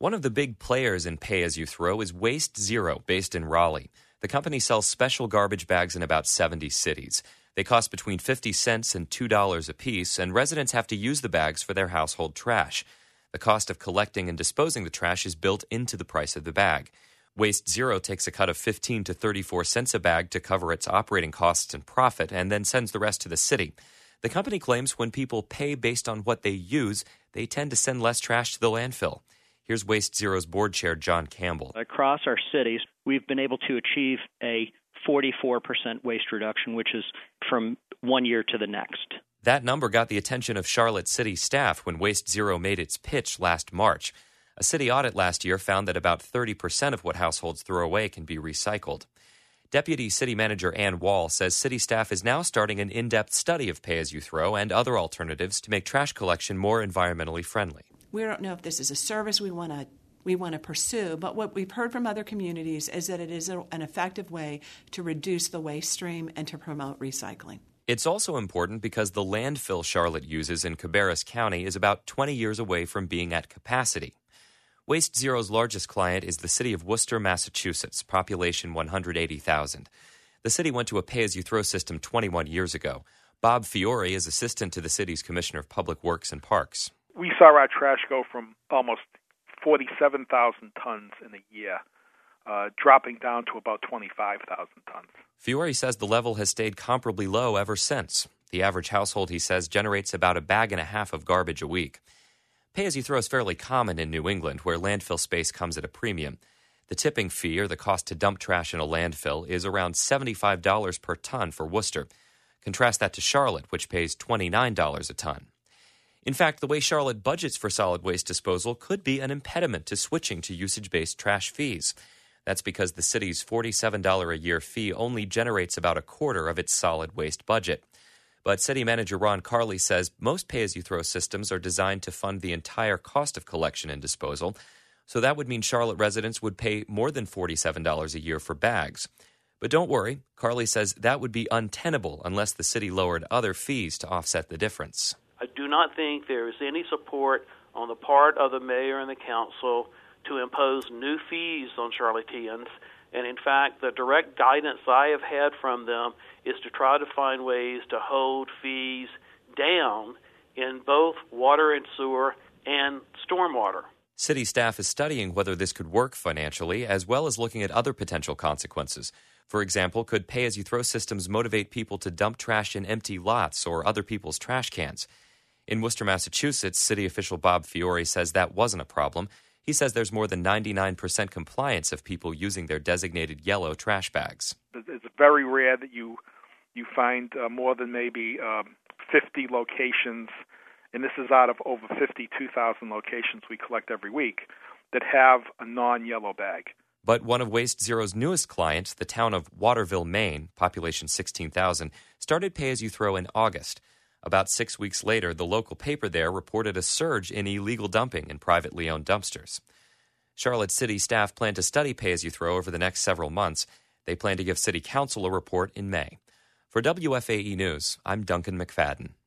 One of the big players in pay-as-you-throw is Waste Zero, based in Raleigh. The company sells special garbage bags in about 70 cities. They cost between 50 cents and $2 a piece, and residents have to use the bags for their household trash. The cost of collecting and disposing the trash is built into the price of the bag. Waste Zero takes a cut of 15 to 34 cents a bag to cover its operating costs and profit, and then sends the rest to the city. The company claims when people pay based on what they use, they tend to send less trash to the landfill. Here's Waste Zero's board chair, John Campbell. Across our cities, we've been able to achieve a 44% waste reduction, which is from one year to the next. That number got the attention of Charlotte City staff when Waste Zero made its pitch last March. A city audit last year found that about 30% of what households throw away can be recycled. Deputy City Manager Ann Wall says city staff is now starting an in-depth study of pay-as-you-throw and other alternatives to make trash collection more environmentally friendly. We don't know if this is a service we want to pursue, but what we've heard from other communities is that it is an effective way to reduce the waste stream and to promote recycling. It's also important because the landfill Charlotte uses in Cabarrus County is about 20 years away from being at capacity. Waste Zero's largest client is the city of Worcester, Massachusetts, population 180,000. The city went to a pay-as-you-throw system 21 years ago. Bob Fiore is assistant to the city's Commissioner of Public Works and Parks. We saw our trash go from almost 47,000 tons in a year, dropping down to about 25,000 tons. Fiore says the level has stayed comparably low ever since. The average household, he says, generates about a bag and a half of garbage a week. Pay-as-you-throw is fairly common in New England, where landfill space comes at a premium. The tipping fee, or the cost to dump trash in a landfill, is around $75 per ton for Worcester. Contrast that to Charlotte, which pays $29 a ton. In fact, the way Charlotte budgets for solid waste disposal could be an impediment to switching to usage-based trash fees. That's because the city's $47 a year fee only generates about a quarter of its solid waste budget. But City Manager Ron Carley says most pay-as-you-throw systems are designed to fund the entire cost of collection and disposal, so that would mean Charlotte residents would pay more than $47 a year for bags. But don't worry, Carley says that would be untenable unless the city lowered other fees to offset the difference. I do not think there is any support on the part of the mayor and the council to impose new fees on Charlotteans. And in fact, the direct guidance I have had from them is to try to find ways to hold fees down in both water and sewer and stormwater. City staff is studying whether this could work financially, as well as looking at other potential consequences. For example, could pay-as-you-throw systems motivate people to dump trash in empty lots or other people's trash cans? In Worcester, Massachusetts, city official Bob Fiore says that wasn't a problem. He says there's more than 99% compliance of people using their designated yellow trash bags. It's very rare that you find more than maybe 50 locations, and this is out of over 52,000 locations we collect every week, that have a non-yellow bag. But one of Waste Zero's newest clients, the town of Waterville, Maine, population 16,000, started pay-as-you-throw in August. About 6 weeks later, the local paper there reported a surge in illegal dumping in privately owned dumpsters. Charlotte City staff plan to study pay-as-you-throw over the next several months. They plan to give City Council a report in May. For WFAE News, I'm Duncan McFadden.